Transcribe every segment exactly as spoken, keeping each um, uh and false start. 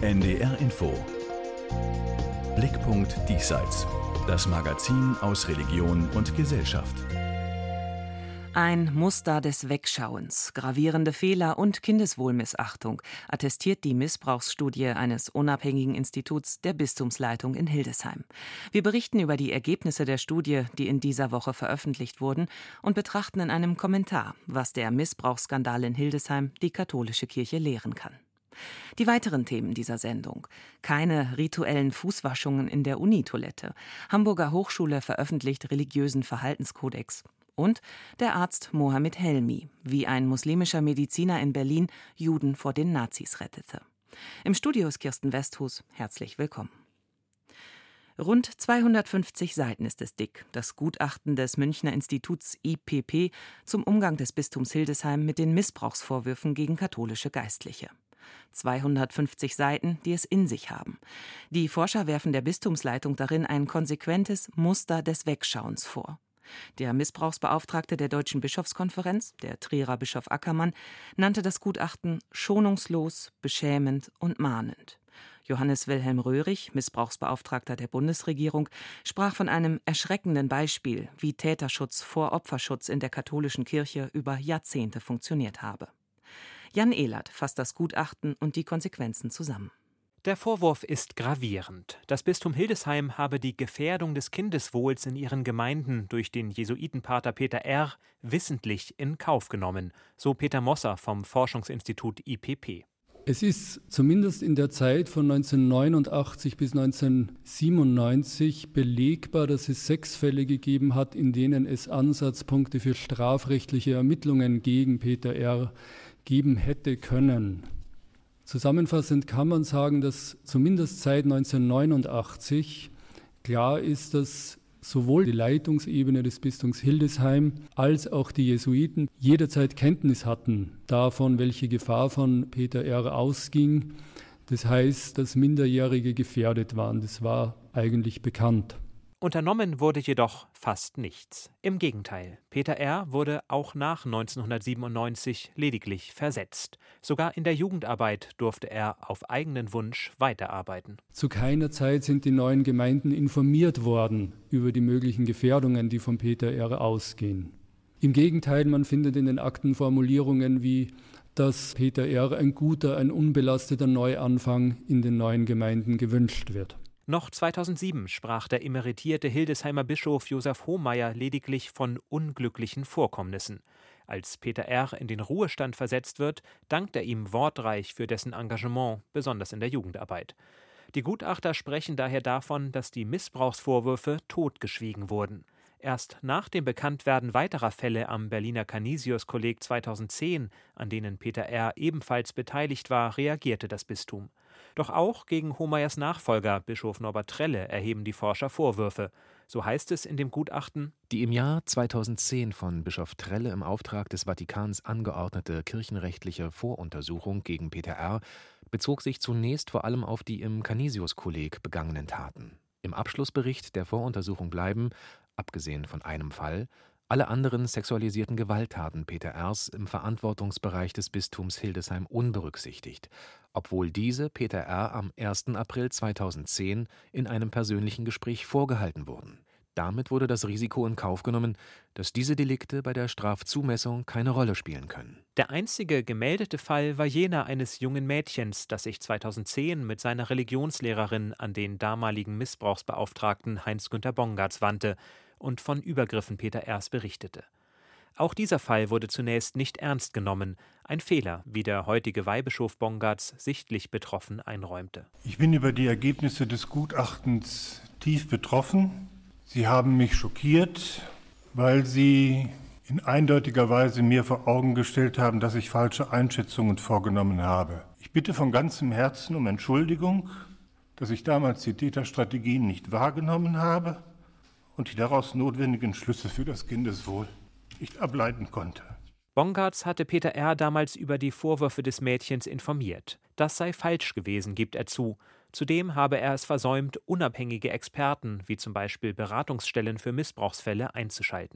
N D R Info. Blickpunkt Diesseits. Das Magazin aus Religion und Gesellschaft. Ein Muster des Wegschauens, gravierende Fehler und Kindeswohlmissachtung attestiert die Missbrauchsstudie eines unabhängigen Instituts der Bistumsleitung in Hildesheim. Wir berichten über die Ergebnisse der Studie, die in dieser Woche veröffentlicht wurden, und betrachten in einem Kommentar, was der Missbrauchsskandal in Hildesheim die katholische Kirche lehren kann. Die weiteren Themen dieser Sendung: keine rituellen Fußwaschungen in der Unitoilette, Hamburger Hochschule veröffentlicht religiösen Verhaltenskodex und der Arzt Mohammed Helmi, wie ein muslimischer Mediziner in Berlin Juden vor den Nazis rettete. Im Studio ist Kirsten Westhus. Herzlich willkommen. Rund zweihundertfünfzig Seiten ist es dick, das Gutachten des Münchner Instituts I P P zum Umgang des Bistums Hildesheim mit den Missbrauchsvorwürfen gegen katholische Geistliche. zweihundertfünfzig Seiten, die es in sich haben. Die Forscher werfen der Bistumsleitung darin ein konsequentes Muster des Wegschauens vor. Der Missbrauchsbeauftragte der Deutschen Bischofskonferenz, der Trierer Bischof Ackermann, nannte das Gutachten schonungslos, beschämend und mahnend. Johannes Wilhelm Röhrig, Missbrauchsbeauftragter der Bundesregierung, sprach von einem erschreckenden Beispiel, wie Täterschutz vor Opferschutz in der katholischen Kirche über Jahrzehnte funktioniert habe. Jan Ehlert fasst das Gutachten und die Konsequenzen zusammen. Der Vorwurf ist gravierend. Das Bistum Hildesheim habe die Gefährdung des Kindeswohls in ihren Gemeinden durch den Jesuitenpater Peter R. wissentlich in Kauf genommen, so Peter Mosser vom Forschungsinstitut I P P. Es ist zumindest in der Zeit von neunzehnhundertneunundachtzig bis neunzehnhundertsiebenundneunzig belegbar, dass es sechs Fälle gegeben hat, in denen es Ansatzpunkte für strafrechtliche Ermittlungen gegen Peter R. geben hätte können. Zusammenfassend kann man sagen, dass zumindest seit neunzehnhundertneunundachtzig klar ist, dass sowohl die Leitungsebene des Bistums Hildesheim als auch die Jesuiten jederzeit Kenntnis hatten davon, welche Gefahr von Peter R. ausging. Das heißt, dass Minderjährige gefährdet waren. Das war eigentlich bekannt. Unternommen wurde jedoch fast nichts. Im Gegenteil, Peter R. wurde auch nach neunzehnhundertsiebenundneunzig lediglich versetzt. Sogar in der Jugendarbeit durfte er auf eigenen Wunsch weiterarbeiten. Zu keiner Zeit sind die neuen Gemeinden informiert worden über die möglichen Gefährdungen, die von Peter R. ausgehen. Im Gegenteil, man findet in den Akten Formulierungen wie, dass Peter R. ein guter, ein unbelasteter Neuanfang in den neuen Gemeinden gewünscht wird. Noch zweitausendsieben sprach der emeritierte Hildesheimer Bischof Josef Hohmeier lediglich von unglücklichen Vorkommnissen. Als Peter R. in den Ruhestand versetzt wird, dankt er ihm wortreich für dessen Engagement, besonders in der Jugendarbeit. Die Gutachter sprechen daher davon, dass die Missbrauchsvorwürfe totgeschwiegen wurden. Erst nach dem Bekanntwerden weiterer Fälle am Berliner Canisius-Kolleg zweitausendzehn, an denen Peter R. ebenfalls beteiligt war, reagierte das Bistum. Doch auch gegen Hohmeiers Nachfolger, Bischof Norbert Trelle, erheben die Forscher Vorwürfe. So heißt es in dem Gutachten: Die im Jahr zweitausendzehn von Bischof Trelle im Auftrag des Vatikans angeordnete kirchenrechtliche Voruntersuchung gegen Peter R. bezog sich zunächst vor allem auf die im Canisius-Kolleg begangenen Taten. Im Abschlussbericht der Voruntersuchung bleiben, abgesehen von einem Fall, alle anderen sexualisierten Gewalttaten Peter R.s im Verantwortungsbereich des Bistums Hildesheim unberücksichtigt, obwohl diese Peter R. am ersten April zweitausendzehn in einem persönlichen Gespräch vorgehalten wurden. Damit wurde das Risiko in Kauf genommen, dass diese Delikte bei der Strafzumessung keine Rolle spielen können. Der einzige gemeldete Fall war jener eines jungen Mädchens, das sich zweitausendzehn mit seiner Religionslehrerin an den damaligen Missbrauchsbeauftragten Heinz-Günther Bongartz wandte und von Übergriffen Peter R.s berichtete. Auch dieser Fall wurde zunächst nicht ernst genommen. Ein Fehler, wie der heutige Weihbischof Bongartz sichtlich betroffen einräumte. Ich bin über die Ergebnisse des Gutachtens tief betroffen. Sie haben mich schockiert, weil sie in eindeutiger Weise mir vor Augen gestellt haben, dass ich falsche Einschätzungen vorgenommen habe. Ich bitte von ganzem Herzen um Entschuldigung, dass ich damals die Täterstrategien nicht wahrgenommen habe und die daraus notwendigen Schlüsse für das Kindeswohl nicht ableiten konnte. Bongartz hatte Peter R. damals über die Vorwürfe des Mädchens informiert. Das sei falsch gewesen, gibt er zu. Zudem habe er es versäumt, unabhängige Experten, wie zum Beispiel Beratungsstellen für Missbrauchsfälle, einzuschalten.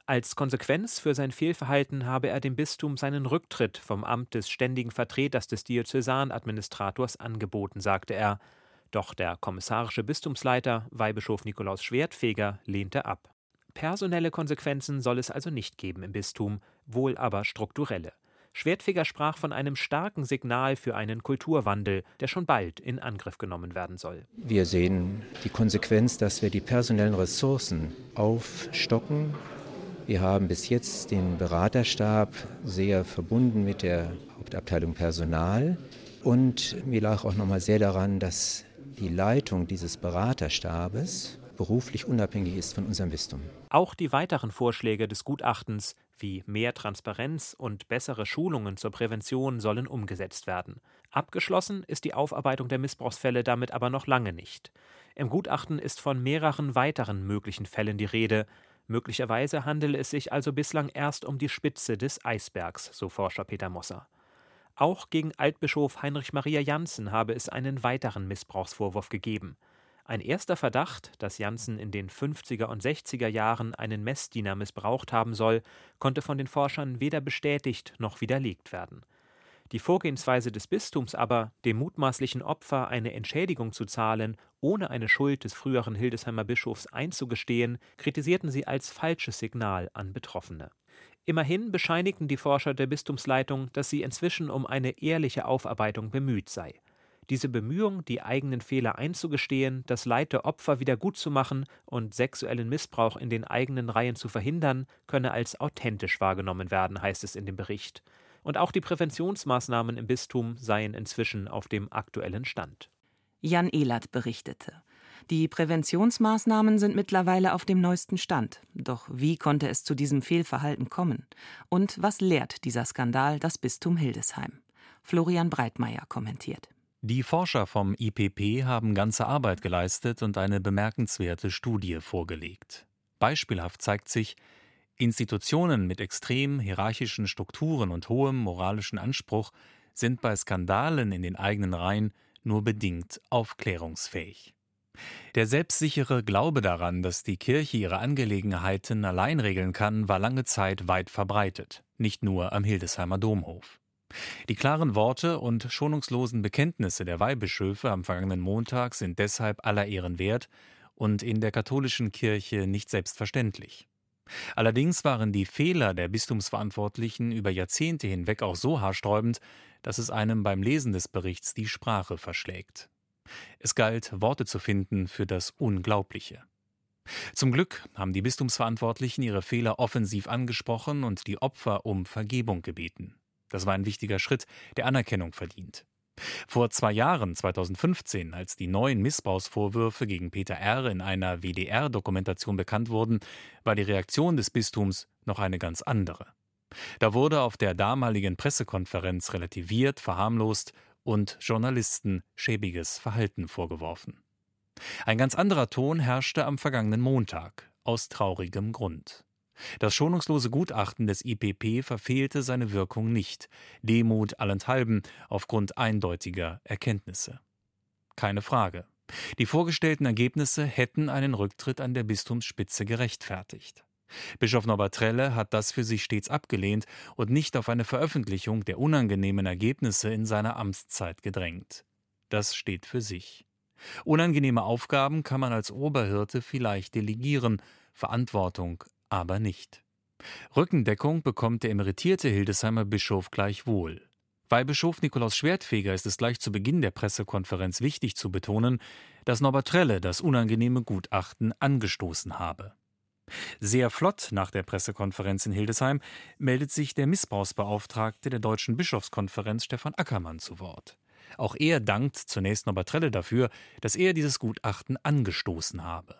Als Konsequenz für sein Fehlverhalten habe er dem Bistum seinen Rücktritt vom Amt des ständigen Vertreters des Diözesanadministrators angeboten, sagte er. Doch der kommissarische Bistumsleiter, Weihbischof Nikolaus Schwertfeger, lehnte ab. Personelle Konsequenzen soll es also nicht geben im Bistum, wohl aber strukturelle. Schwertfeger sprach von einem starken Signal für einen Kulturwandel, der schon bald in Angriff genommen werden soll. Wir sehen die Konsequenz, dass wir die personellen Ressourcen aufstocken. Wir haben bis jetzt den Beraterstab sehr verbunden mit der Hauptabteilung Personal. Und mir lag auch noch mal sehr daran, dass die Leitung dieses Beraterstabes beruflich unabhängig ist von unserem Bistum. Auch die weiteren Vorschläge des Gutachtens, wie mehr Transparenz und bessere Schulungen zur Prävention, sollen umgesetzt werden. Abgeschlossen ist die Aufarbeitung der Missbrauchsfälle damit aber noch lange nicht. Im Gutachten ist von mehreren weiteren möglichen Fällen die Rede. Möglicherweise handele es sich also bislang erst um die Spitze des Eisbergs, so Forscher Peter Mosser. Auch gegen Altbischof Heinrich Maria Janssen habe es einen weiteren Missbrauchsvorwurf gegeben. Ein erster Verdacht, dass Janssen in den fünfziger und sechziger Jahren einen Messdiener missbraucht haben soll, konnte von den Forschern weder bestätigt noch widerlegt werden. Die Vorgehensweise des Bistums aber, dem mutmaßlichen Opfer eine Entschädigung zu zahlen, ohne eine Schuld des früheren Hildesheimer Bischofs einzugestehen, kritisierten sie als falsches Signal an Betroffene. Immerhin bescheinigten die Forscher der Bistumsleitung, dass sie inzwischen um eine ehrliche Aufarbeitung bemüht sei. Diese Bemühung, die eigenen Fehler einzugestehen, das Leid der Opfer wieder gutzumachen und sexuellen Missbrauch in den eigenen Reihen zu verhindern, könne als authentisch wahrgenommen werden, heißt es in dem Bericht. Und auch die Präventionsmaßnahmen im Bistum seien inzwischen auf dem aktuellen Stand. Jan Ehlert berichtete. Die Präventionsmaßnahmen sind mittlerweile auf dem neuesten Stand. Doch wie konnte es zu diesem Fehlverhalten kommen? Und was lehrt dieser Skandal das Bistum Hildesheim? Florian Breitmeier kommentiert. Die Forscher vom I P P haben ganze Arbeit geleistet und eine bemerkenswerte Studie vorgelegt. Beispielhaft zeigt sich, Institutionen mit extrem hierarchischen Strukturen und hohem moralischen Anspruch sind bei Skandalen in den eigenen Reihen nur bedingt aufklärungsfähig. Der selbstsichere Glaube daran, dass die Kirche ihre Angelegenheiten allein regeln kann, war lange Zeit weit verbreitet, nicht nur am Hildesheimer Domhof. Die klaren Worte und schonungslosen Bekenntnisse der Weihbischöfe am vergangenen Montag sind deshalb aller Ehren wert und in der katholischen Kirche nicht selbstverständlich. Allerdings waren die Fehler der Bistumsverantwortlichen über Jahrzehnte hinweg auch so haarsträubend, dass es einem beim Lesen des Berichts die Sprache verschlägt. Es galt, Worte zu finden für das Unglaubliche. Zum Glück haben die Bistumsverantwortlichen ihre Fehler offensiv angesprochen und die Opfer um Vergebung gebeten. Das war ein wichtiger Schritt, der Anerkennung verdient. Vor zwei Jahren, zweitausendfünfzehn, als die neuen Missbrauchsvorwürfe gegen Peter R. in einer W D R-Dokumentation bekannt wurden, war die Reaktion des Bistums noch eine ganz andere. Da wurde auf der damaligen Pressekonferenz relativiert, verharmlost und Journalisten schäbiges Verhalten vorgeworfen. Ein ganz anderer Ton herrschte am vergangenen Montag, aus traurigem Grund. Das schonungslose Gutachten des I P P verfehlte seine Wirkung nicht, Demut allenthalben aufgrund eindeutiger Erkenntnisse. Keine Frage. Die vorgestellten Ergebnisse hätten einen Rücktritt an der Bistumsspitze gerechtfertigt. Bischof Norbert Trelle hat das für sich stets abgelehnt und nicht auf eine Veröffentlichung der unangenehmen Ergebnisse in seiner Amtszeit gedrängt. Das steht für sich. Unangenehme Aufgaben kann man als Oberhirte vielleicht delegieren, Verantwortung aber nicht. Rückendeckung bekommt der emeritierte Hildesheimer Bischof gleichwohl. Weihbischof Nikolaus Schwertfeger ist es gleich zu Beginn der Pressekonferenz wichtig zu betonen, dass Norbert Trelle das unangenehme Gutachten angestoßen habe. Sehr flott nach der Pressekonferenz in Hildesheim meldet sich der Missbrauchsbeauftragte der Deutschen Bischofskonferenz Stefan Ackermann zu Wort. Auch er dankt zunächst Norbert Trelle dafür, dass er dieses Gutachten angestoßen habe.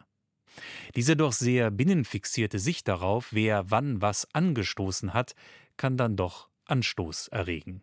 Diese doch sehr binnenfixierte Sicht darauf, wer wann was angestoßen hat, kann dann doch Anstoß erregen.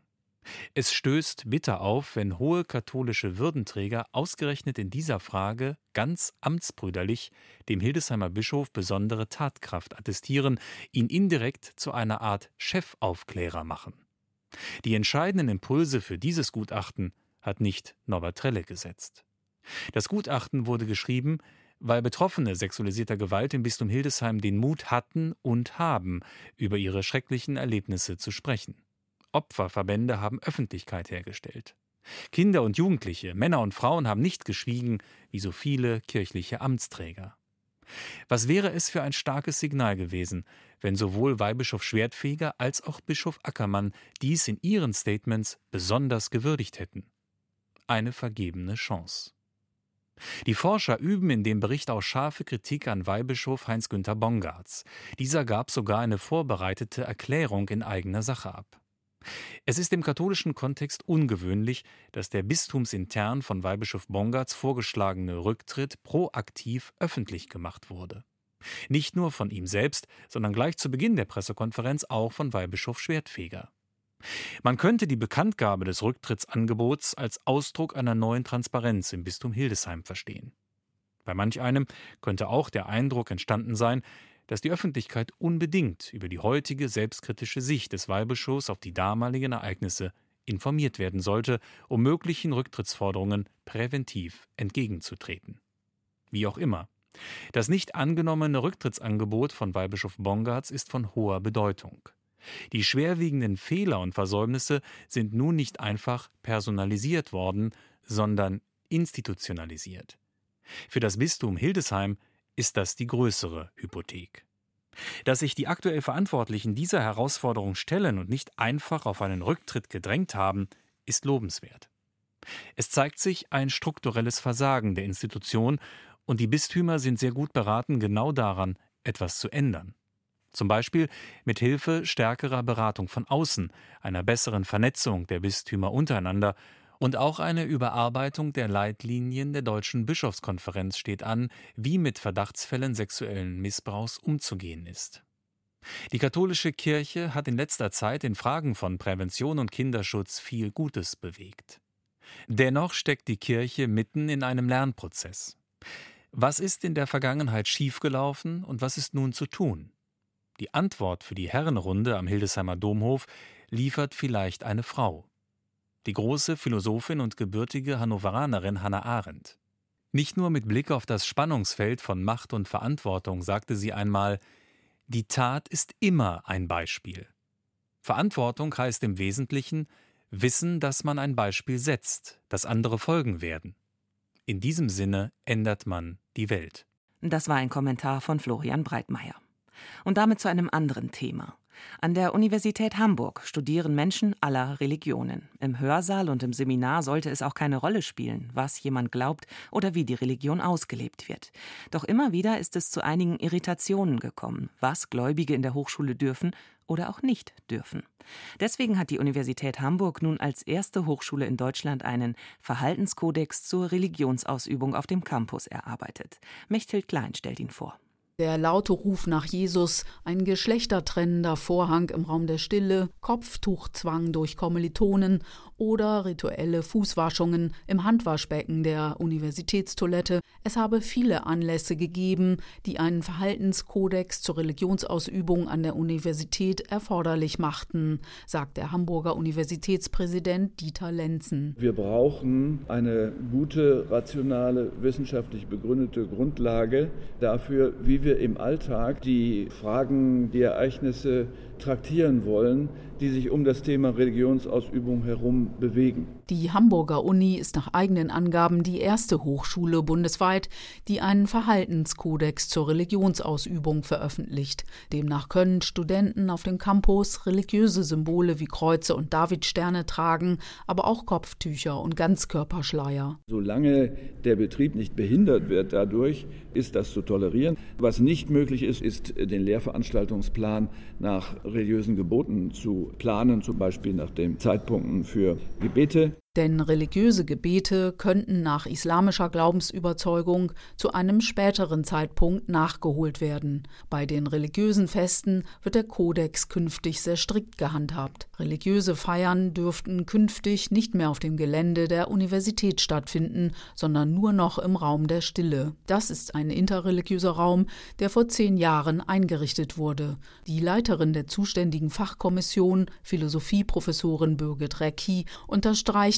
Es stößt bitter auf, wenn hohe katholische Würdenträger ausgerechnet in dieser Frage ganz amtsbrüderlich dem Hildesheimer Bischof besondere Tatkraft attestieren, ihn indirekt zu einer Art Chefaufklärer machen. Die entscheidenden Impulse für dieses Gutachten hat nicht Norbert Trelle gesetzt. Das Gutachten wurde geschrieben, weil Betroffene sexualisierter Gewalt im Bistum Hildesheim den Mut hatten und haben, über ihre schrecklichen Erlebnisse zu sprechen. Opferverbände haben Öffentlichkeit hergestellt. Kinder und Jugendliche, Männer und Frauen haben nicht geschwiegen, wie so viele kirchliche Amtsträger. Was wäre es für ein starkes Signal gewesen, wenn sowohl Weihbischof Schwertfeger als auch Bischof Ackermann dies in ihren Statements besonders gewürdigt hätten? Eine vergebene Chance. Die Forscher üben in dem Bericht auch scharfe Kritik an Weihbischof Heinz-Günther Bongartz. Dieser gab sogar eine vorbereitete Erklärung in eigener Sache ab. Es ist im katholischen Kontext ungewöhnlich, dass der bistumsintern von Weihbischof Bongartz vorgeschlagene Rücktritt proaktiv öffentlich gemacht wurde. Nicht nur von ihm selbst, sondern gleich zu Beginn der Pressekonferenz auch von Weihbischof Schwertfeger. Man könnte die Bekanntgabe des Rücktrittsangebots als Ausdruck einer neuen Transparenz im Bistum Hildesheim verstehen. Bei manch einem könnte auch der Eindruck entstanden sein, dass die Öffentlichkeit unbedingt über die heutige selbstkritische Sicht des Weihbischofs auf die damaligen Ereignisse informiert werden sollte, um möglichen Rücktrittsforderungen präventiv entgegenzutreten. Wie auch immer. Das nicht angenommene Rücktrittsangebot von Weihbischof Bongartz ist von hoher Bedeutung. Die schwerwiegenden Fehler und Versäumnisse sind nun nicht einfach personalisiert worden, sondern institutionalisiert. Für das Bistum Hildesheim ist das die größere Hypothek. Dass sich die aktuell Verantwortlichen dieser Herausforderung stellen und nicht einfach auf einen Rücktritt gedrängt haben, ist lobenswert. Es zeigt sich ein strukturelles Versagen der Institution und die Bistümer sind sehr gut beraten, genau daran etwas zu ändern. Zum Beispiel mit Hilfe stärkerer Beratung von außen, einer besseren Vernetzung der Bistümer untereinander und auch eine Überarbeitung der Leitlinien der Deutschen Bischofskonferenz steht an, wie mit Verdachtsfällen sexuellen Missbrauchs umzugehen ist. Die katholische Kirche hat in letzter Zeit in Fragen von Prävention und Kinderschutz viel Gutes bewegt. Dennoch steckt die Kirche mitten in einem Lernprozess. Was ist in der Vergangenheit schiefgelaufen und was ist nun zu tun? Die Antwort für die Herrenrunde am Hildesheimer Domhof liefert vielleicht eine Frau. Die große Philosophin und gebürtige Hannoveranerin Hannah Arendt. Nicht nur mit Blick auf das Spannungsfeld von Macht und Verantwortung sagte sie einmal: Die Tat ist immer ein Beispiel. Verantwortung heißt im Wesentlichen wissen, dass man ein Beispiel setzt, dass andere folgen werden. In diesem Sinne ändert man die Welt. Das war ein Kommentar von Florian Breitmeier. Und damit zu einem anderen Thema. An der Universität Hamburg studieren Menschen aller Religionen. Im Hörsaal und im Seminar sollte es auch keine Rolle spielen, was jemand glaubt oder wie die Religion ausgelebt wird. Doch immer wieder ist es zu einigen Irritationen gekommen, was Gläubige in der Hochschule dürfen oder auch nicht dürfen. Deswegen hat die Universität Hamburg nun als erste Hochschule in Deutschland einen Verhaltenskodex zur Religionsausübung auf dem Campus erarbeitet. Mechthild Klein stellt ihn vor. Der laute Ruf nach Jesus, ein geschlechtertrennender Vorhang im Raum der Stille, Kopftuchzwang durch Kommilitonen oder rituelle Fußwaschungen im Handwaschbecken der Universitätstoilette. Es habe viele Anlässe gegeben, die einen Verhaltenskodex zur Religionsausübung an der Universität erforderlich machten, sagt der Hamburger Universitätspräsident Dieter Lenzen. Wir brauchen eine gute, rationale, wissenschaftlich begründete Grundlage dafür, wie wir im Alltag die Fragen, die Ereignisse traktieren wollen, die sich um das Thema Religionsausübung herum bewegen. Die Hamburger Uni ist nach eigenen Angaben die erste Hochschule bundesweit, die einen Verhaltenskodex zur Religionsausübung veröffentlicht. Demnach können Studenten auf dem Campus religiöse Symbole wie Kreuze und Davidsterne tragen, aber auch Kopftücher und Ganzkörperschleier. Solange der Betrieb nicht behindert wird dadurch, ist das zu tolerieren. Was nicht möglich ist, ist den Lehrveranstaltungsplan nach religiösen Geboten zu planen, zum Beispiel nach den Zeitpunkten für Gebete. Denn religiöse Gebete könnten nach islamischer Glaubensüberzeugung zu einem späteren Zeitpunkt nachgeholt werden. Bei den religiösen Festen wird der Kodex künftig sehr strikt gehandhabt. Religiöse Feiern dürften künftig nicht mehr auf dem Gelände der Universität stattfinden, sondern nur noch im Raum der Stille. Das ist ein interreligiöser Raum, der vor zehn Jahren eingerichtet wurde. Die Leiterin der zuständigen Fachkommission, Philosophieprofessorin Birgit Recki, unterstreicht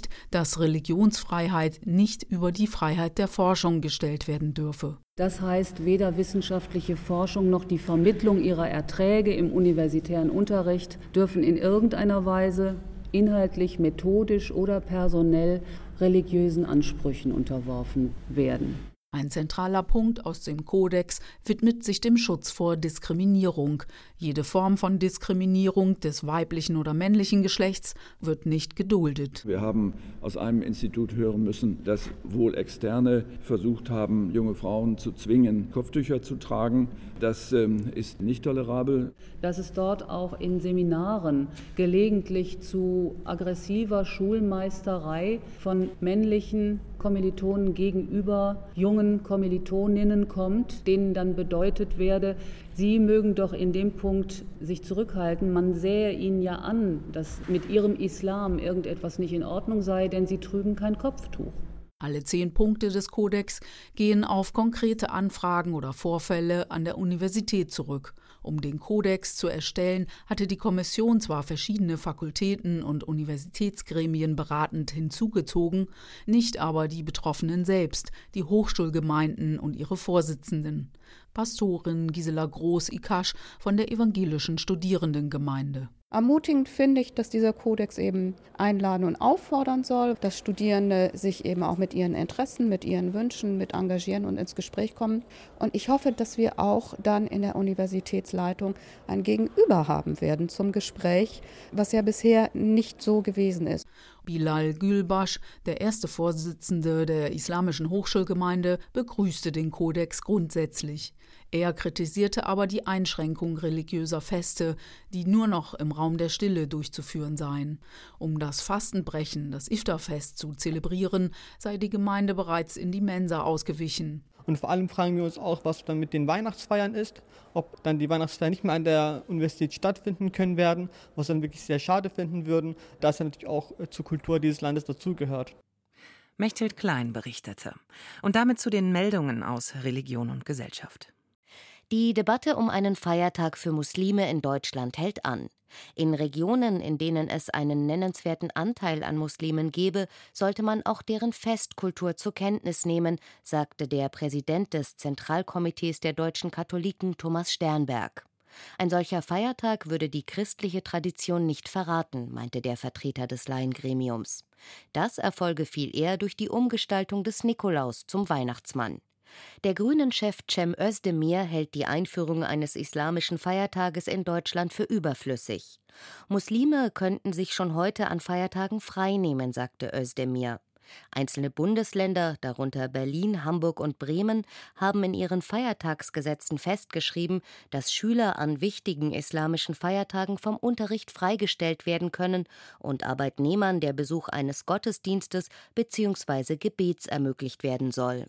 bestätigt, dass Religionsfreiheit nicht über die Freiheit der Forschung gestellt werden dürfe. Das heißt, weder wissenschaftliche Forschung noch die Vermittlung ihrer Erträge im universitären Unterricht dürfen in irgendeiner Weise inhaltlich, methodisch oder personell religiösen Ansprüchen unterworfen werden. Ein zentraler Punkt aus dem Kodex widmet sich dem Schutz vor Diskriminierung. Jede Form von Diskriminierung des weiblichen oder männlichen Geschlechts wird nicht geduldet. Wir haben aus einem Institut hören müssen, dass wohl Externe versucht haben, junge Frauen zu zwingen, Kopftücher zu tragen. Das ähm, ist nicht tolerabel. Dass es dort auch in Seminaren gelegentlich zu aggressiver Schulmeisterei von männlichen Kommilitonen gegenüber jungen Kommilitoninnen kommt, denen dann bedeutet werde, sie mögen doch in dem Punkt sich zurückhalten. Man sähe ihnen ja an, dass mit ihrem Islam irgendetwas nicht in Ordnung sei, denn sie trügen kein Kopftuch. Alle zehn Punkte des Kodex gehen auf konkrete Anfragen oder Vorfälle an der Universität zurück. Um den Kodex zu erstellen, hatte die Kommission zwar verschiedene Fakultäten und Universitätsgremien beratend hinzugezogen, nicht aber die Betroffenen selbst, die Hochschulgemeinden und ihre Vorsitzenden. Pastorin Gisela Groß-Ikasch von der Evangelischen Studierendengemeinde. Ermutigend finde ich, dass dieser Kodex eben einladen und auffordern soll, dass Studierende sich eben auch mit ihren Interessen, mit ihren Wünschen mit engagieren und ins Gespräch kommen. Und ich hoffe, dass wir auch dann in der Universitätsleitung ein Gegenüber haben werden zum Gespräch, was ja bisher nicht so gewesen ist. Bilal Gülbasch, der erste Vorsitzende der Islamischen Hochschulgemeinde, begrüßte den Kodex grundsätzlich. Er kritisierte aber die Einschränkung religiöser Feste, die nur noch im Raum der Stille durchzuführen seien. Um das Fastenbrechen, das Iftarfest, zu zelebrieren, sei die Gemeinde bereits in die Mensa ausgewichen. Und vor allem fragen wir uns auch, was dann mit den Weihnachtsfeiern ist, ob dann die Weihnachtsfeiern nicht mehr an der Universität stattfinden können werden, was wir dann wirklich sehr schade finden würden, da es ja natürlich auch zur Kultur dieses Landes dazugehört. Mechthild Klein berichtete. Und damit zu den Meldungen aus Religion und Gesellschaft. Die Debatte um einen Feiertag für Muslime in Deutschland hält an. In Regionen, in denen es einen nennenswerten Anteil an Muslimen gebe, sollte man auch deren Festkultur zur Kenntnis nehmen, sagte der Präsident des Zentralkomitees der deutschen Katholiken, Thomas Sternberg. Ein solcher Feiertag würde die christliche Tradition nicht verraten, meinte der Vertreter des Laiengremiums. Das erfolge viel eher durch die Umgestaltung des Nikolaus zum Weihnachtsmann. Der Grünen-Chef Cem Özdemir hält die Einführung eines islamischen Feiertages in Deutschland für überflüssig. Muslime könnten sich schon heute an Feiertagen freinehmen, sagte Özdemir. Einzelne Bundesländer, darunter Berlin, Hamburg und Bremen, haben in ihren Feiertagsgesetzen festgeschrieben, dass Schüler an wichtigen islamischen Feiertagen vom Unterricht freigestellt werden können und Arbeitnehmern der Besuch eines Gottesdienstes bzw. Gebets ermöglicht werden soll.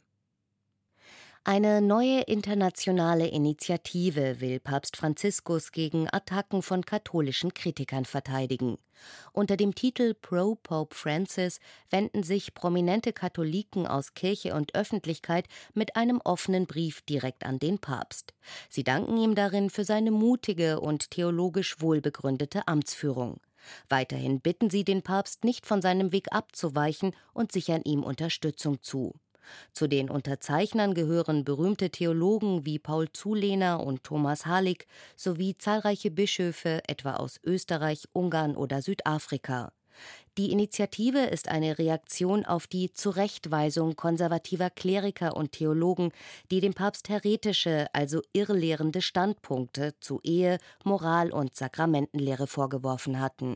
Eine neue internationale Initiative will Papst Franziskus gegen Attacken von katholischen Kritikern verteidigen. Unter dem Titel Pro Pope Francis wenden sich prominente Katholiken aus Kirche und Öffentlichkeit mit einem offenen Brief direkt an den Papst. Sie danken ihm darin für seine mutige und theologisch wohlbegründete Amtsführung. Weiterhin bitten sie den Papst, nicht von seinem Weg abzuweichen, und sichern ihm Unterstützung zu. Zu den Unterzeichnern gehören berühmte Theologen wie Paul Zulehner und Thomas Halik sowie zahlreiche Bischöfe, etwa aus Österreich, Ungarn oder Südafrika. Die Initiative ist eine Reaktion auf die Zurechtweisung konservativer Kleriker und Theologen, die dem Papst häretische, also irrlehrende Standpunkte zu Ehe, Moral und Sakramentenlehre vorgeworfen hatten.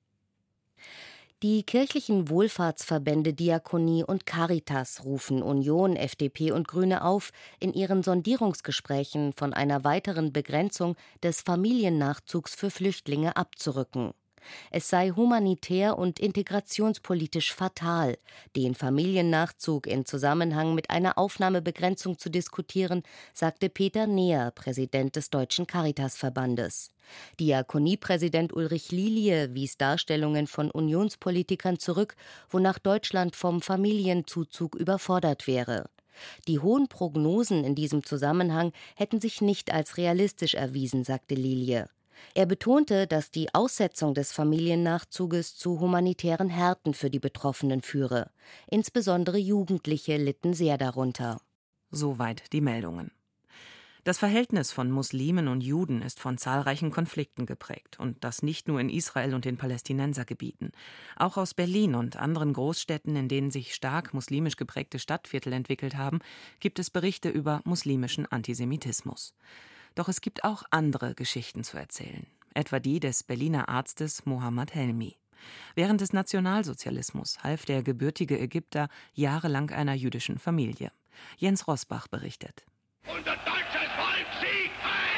Die kirchlichen Wohlfahrtsverbände Diakonie und Caritas rufen Union, F D P und Grüne auf, in ihren Sondierungsgesprächen von einer weiteren Begrenzung des Familiennachzugs für Flüchtlinge abzurücken. Es sei humanitär und integrationspolitisch fatal, den Familiennachzug in Zusammenhang mit einer Aufnahmebegrenzung zu diskutieren, sagte Peter Neher, Präsident des Deutschen Caritasverbandes. Diakoniepräsident Ulrich Lilie wies Darstellungen von Unionspolitikern zurück, wonach Deutschland vom Familienzuzug überfordert wäre. Die hohen Prognosen in diesem Zusammenhang hätten sich nicht als realistisch erwiesen, sagte Lilie. Er betonte, dass die Aussetzung des Familiennachzuges zu humanitären Härten für die Betroffenen führe. Insbesondere Jugendliche litten sehr darunter. Soweit die Meldungen. Das Verhältnis von Muslimen und Juden ist von zahlreichen Konflikten geprägt, und das nicht nur in Israel und den Palästinensergebieten. Auch aus Berlin und anderen Großstädten, in denen sich stark muslimisch geprägte Stadtviertel entwickelt haben, gibt es Berichte über muslimischen Antisemitismus. Doch es gibt auch andere Geschichten zu erzählen, etwa die des Berliner Arztes Mohammed Helmi. Während des Nationalsozialismus half der gebürtige Ägypter jahrelang einer jüdischen Familie. Jens Rosbach berichtet. Unser deutsches Volk Sieg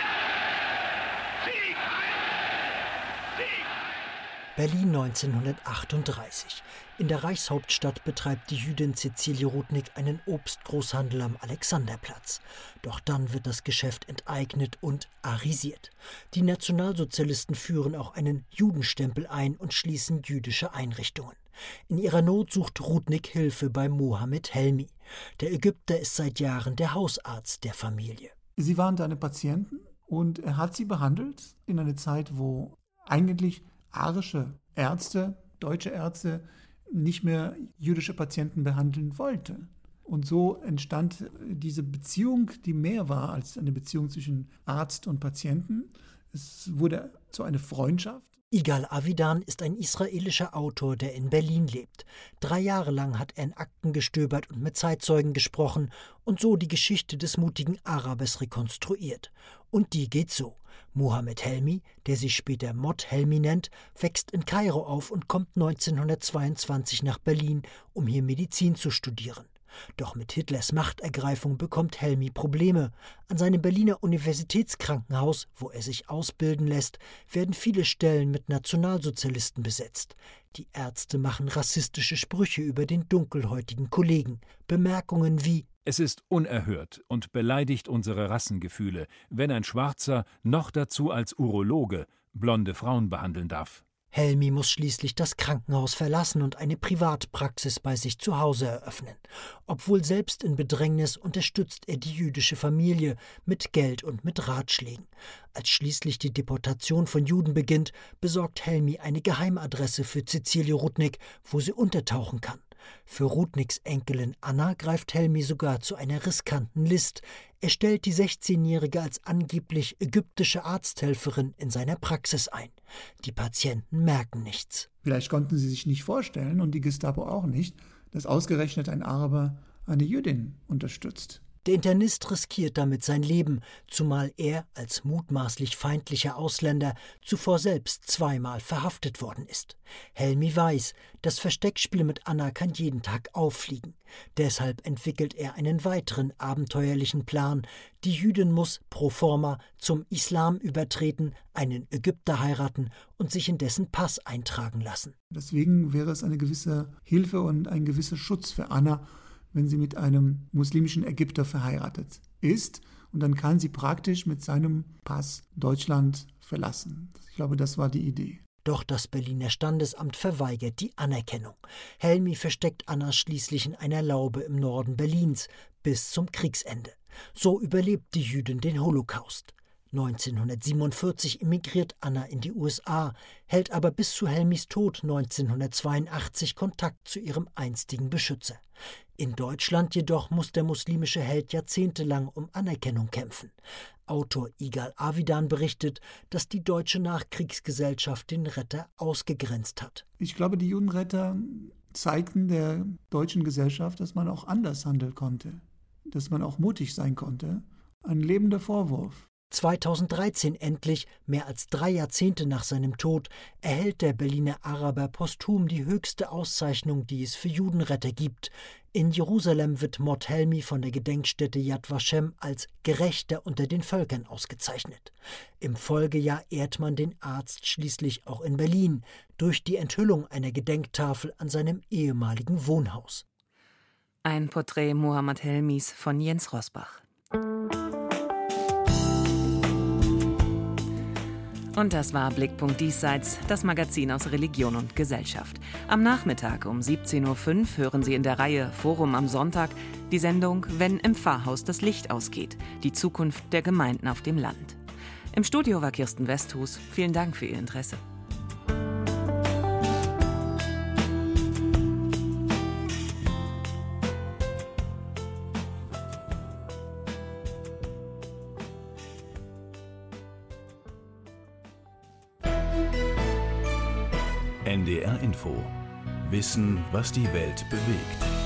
heil! Sieg heil! Sieg heil! Berlin neunzehnhundertachtunddreißig. In der Reichshauptstadt betreibt die Jüdin Cäcilie Rudnick einen Obstgroßhandel am Alexanderplatz. Doch dann wird das Geschäft enteignet und arisiert. Die Nationalsozialisten führen auch einen Judenstempel ein und schließen jüdische Einrichtungen. In ihrer Not sucht Rudnick Hilfe bei Mohammed Helmi. Der Ägypter ist seit Jahren der Hausarzt der Familie. Sie waren seine Patienten und er hat sie behandelt in einer Zeit, wo eigentlich arische Ärzte, deutsche Ärzte, nicht mehr jüdische Patienten behandeln wollte. Und so entstand diese Beziehung, die mehr war als eine Beziehung zwischen Arzt und Patienten. Es wurde zu einer Freundschaft. Igal Avidan ist ein israelischer Autor, der in Berlin lebt. Drei Jahre lang hat er in Akten gestöbert und mit Zeitzeugen gesprochen und so die Geschichte des mutigen Arabers rekonstruiert. Und die geht so. Mohammed Helmi, der sich später Mod Helmi nennt, wächst in Kairo auf und kommt neunzehnhundertzweiundzwanzig nach Berlin, um hier Medizin zu studieren. Doch mit Hitlers Machtergreifung bekommt Helmi Probleme. An seinem Berliner Universitätskrankenhaus, wo er sich ausbilden lässt, werden viele Stellen mit Nationalsozialisten besetzt. Die Ärzte machen rassistische Sprüche über den dunkelhäutigen Kollegen. Bemerkungen wie: Es ist unerhört und beleidigt unsere Rassengefühle, wenn ein Schwarzer, noch dazu als Urologe, blonde Frauen behandeln darf. Helmi muss schließlich das Krankenhaus verlassen und eine Privatpraxis bei sich zu Hause eröffnen. Obwohl selbst in Bedrängnis unterstützt er die jüdische Familie mit Geld und mit Ratschlägen. Als schließlich die Deportation von Juden beginnt, besorgt Helmi eine Geheimadresse für Cäcilie Rudnick, wo sie untertauchen kann. Für Rudnicks Enkelin Anna greift Helmi sogar zu einer riskanten List. Er stellt die sechzehnjährige als angeblich ägyptische Arzthelferin in seiner Praxis ein. Die Patienten merken nichts. Vielleicht konnten sie sich nicht vorstellen, und die Gestapo auch nicht, dass ausgerechnet ein Araber eine Jüdin unterstützt. Der Internist riskiert damit sein Leben, zumal er als mutmaßlich feindlicher Ausländer zuvor selbst zweimal verhaftet worden ist. Helmi weiß, das Versteckspiel mit Anna kann jeden Tag auffliegen. Deshalb entwickelt er einen weiteren abenteuerlichen Plan. Die Jüdin muss pro forma zum Islam übertreten, einen Ägypter heiraten und sich in dessen Pass eintragen lassen. Deswegen wäre es eine gewisse Hilfe und ein gewisser Schutz für Anna, wenn sie mit einem muslimischen Ägypter verheiratet ist. Und dann kann sie praktisch mit seinem Pass Deutschland verlassen. Ich glaube, das war die Idee. Doch das Berliner Standesamt verweigert die Anerkennung. Helmi versteckt Anna schließlich in einer Laube im Norden Berlins bis zum Kriegsende. So überlebt die Jüdin den Holocaust. neunzehnhundertsiebenundvierzig emigriert Anna in die U S A, hält aber bis zu Helmis Tod neunzehnhundertzweiundachtzig Kontakt zu ihrem einstigen Beschützer. In Deutschland jedoch muss der muslimische Held jahrzehntelang um Anerkennung kämpfen. Autor Igal Avidan berichtet, dass die deutsche Nachkriegsgesellschaft den Retter ausgegrenzt hat. Ich glaube, die Judenretter zeigten der deutschen Gesellschaft, dass man auch anders handeln konnte, dass man auch mutig sein konnte. Ein lebender Vorwurf. zweitausenddreizehn endlich, mehr als drei Jahrzehnte nach seinem Tod, erhält der Berliner Araber posthum die höchste Auszeichnung, die es für Judenretter gibt. In Jerusalem wird Mod Helmi von der Gedenkstätte Yad Vashem als Gerechter unter den Völkern ausgezeichnet. Im Folgejahr ehrt man den Arzt schließlich auch in Berlin durch die Enthüllung einer Gedenktafel an seinem ehemaligen Wohnhaus. Ein Porträt Mohammed Helmis von Jens Rosbach. Und das war Blickpunkt Diesseits, das Magazin aus Religion und Gesellschaft. Am Nachmittag um siebzehn Uhr fünf hören Sie in der Reihe Forum am Sonntag die Sendung Wenn im Pfarrhaus das Licht ausgeht, die Zukunft der Gemeinden auf dem Land. Im Studio war Kirsten Westhus. Vielen Dank für Ihr Interesse. N D R Info. Wissen, was die Welt bewegt.